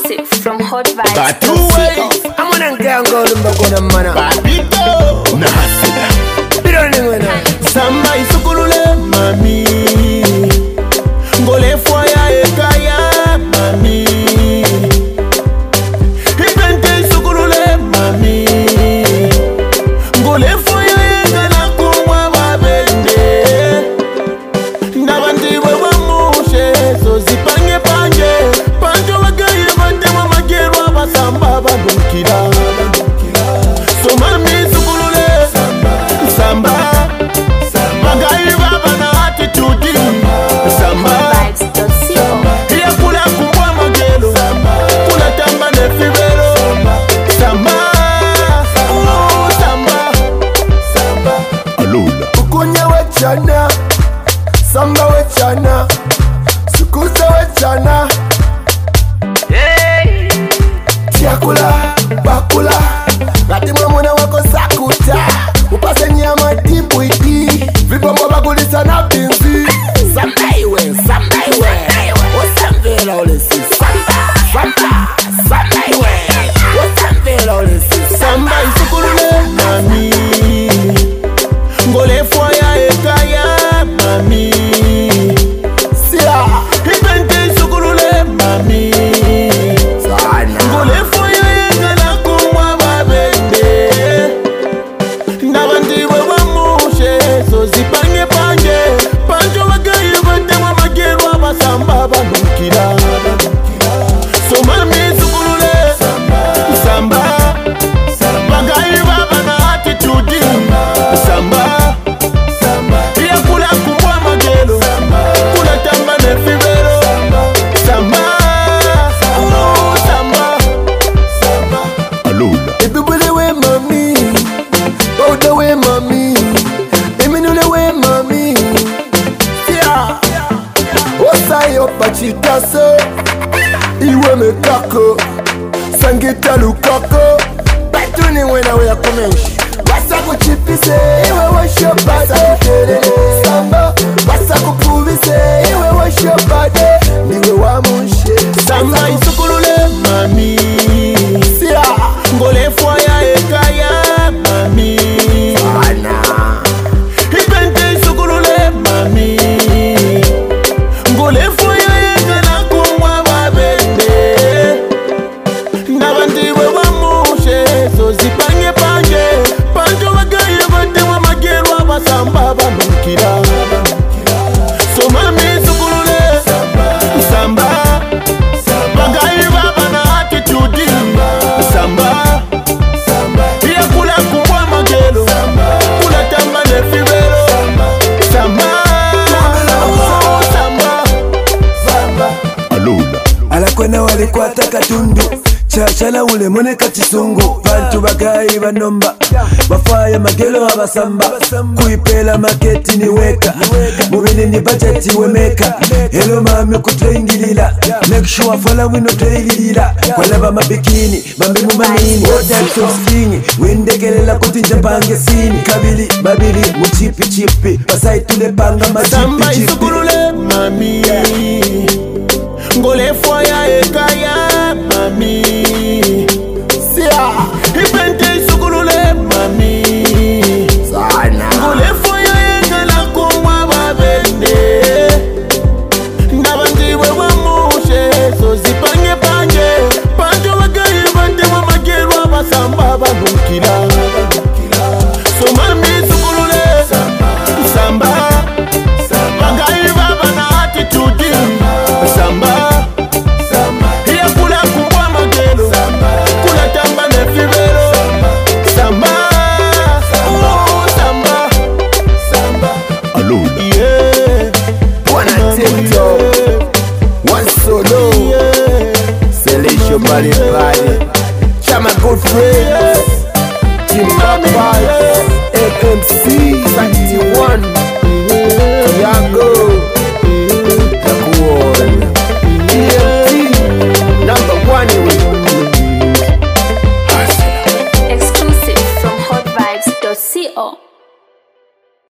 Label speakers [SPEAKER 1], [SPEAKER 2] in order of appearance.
[SPEAKER 1] Exclusive from Hot Vibes.
[SPEAKER 2] But two ways, I'm gonna go to mana. Papito, nahasida. Bironingwena. Samba isukulule mami. Ngole foya ekaya mami. Ibente isukulule mami. Ngole foya ekana kumwa babende. Nabanti wewa mushe so zipange panje. Panjo wagaye bande mama gerwa basamba badukira. So mami sukulule samba. Magayi baba na attitude samba. Iya kula kumbwa magelo kula tamba ne fibero samba. Samba alula ukunya wechana samba wechana sukuza wechana tiakula bakula lati mwamuna wako sakuta upase nyama dipu iti vibombo bagulisa na binzi sambaiwe osambela olesi sambaiwe osambela olesi samba isukulule mami ngole foya ekaya mami sia ibente isukulule mami ngole foya ekana kumwa babende nabanti wewa mushe so zipange panje panjo wagayi bande mama gerwa basamba banukira so mami sukulule samba bagayi baba na attitude samba iya kula kumbwa magelo kula tamba ne fibero samba alula ibibule we mami oda we mami eminule we mami yeah osayo pachitaso iwe metako sangita lukako batuni wena we yakomenshi wasa kuchipise iwe washobade samba wasa kupuvise iwe washobade niwe wamushe samba isukulule mami sia ngole foya ekaya mami ibente isukulule mami ngole foya ekana kumwa babende nabanti wewa mushe so zipange panje panjo wagaye bande mama gerwa basamba banukira so mami sukulule samba bagayi baba na attitude samba iya kula kumbwa magelo kula tamba ne fibero samba alula
[SPEAKER 3] alakwena walikwata katundu chachala ule moneka chisungu bantu bagayi banomba bafaya magelo abasamba kuipela maketi ni weka mubili ni budgeti wemeka hello mami kutoingilila make sure fola wino toingilila kwalaba mabikini mambi mumanini odanto swing windegelela kutinja pange sini kabili babili muchipi chipi basai tule panga machipi
[SPEAKER 2] samba
[SPEAKER 3] chipi
[SPEAKER 2] isukulule mami ngole foya ekaya